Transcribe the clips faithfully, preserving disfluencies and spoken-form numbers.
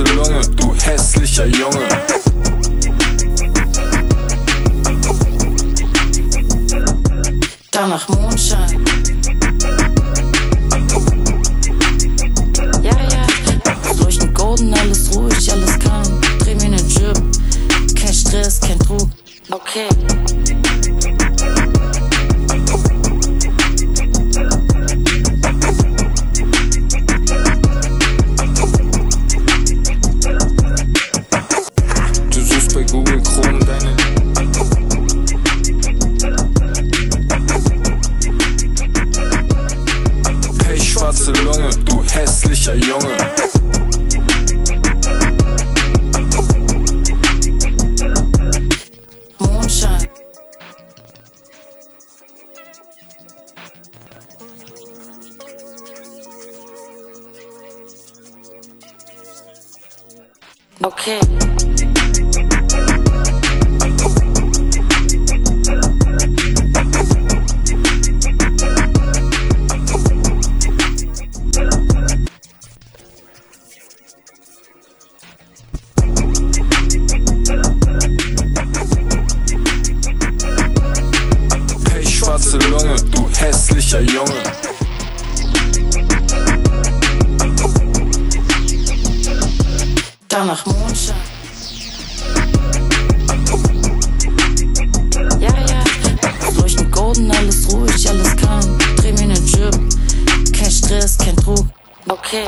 schwarze Lunge, du hässlicher Junge. Danach Mondschein. Ja, ja. Durch den Golden, alles ruhig, alles calm. Dreh mir nen Jib. Kein Stress, kein Druck. Okay. Du suchst bei Google Chrome deine schwarze Lunge, du hässlicher Junge. Mondschein. Okay. Schwarze Lunge, du hässlicher Junge. Danach Mondschein. Ja, ja. Durch den Golden, alles ruhig, alles calm. Dreh mir nen Jib. Kein Stress, kein Druck. Okay.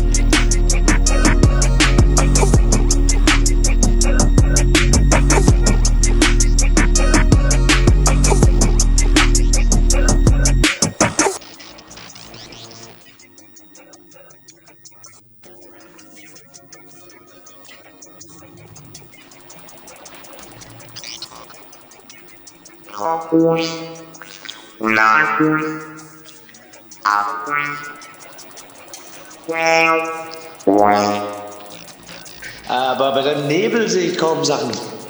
Aber bei dem Nebel sehe ich kaum Sachen.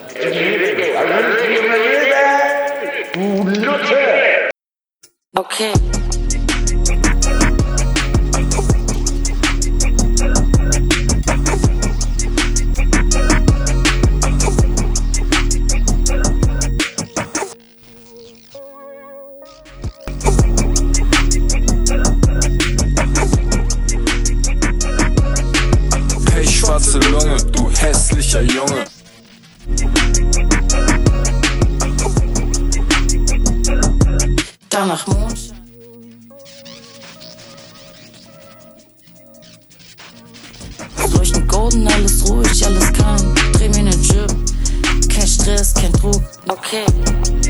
Du Nutte! Okay. Schwarze Lunge, du hässlicher Junge. Danach Mondschein. Durch den Golden, alles ruhig, alles calm. Dreh mir nen Jib. Kein Stress, kein Druck. Okay.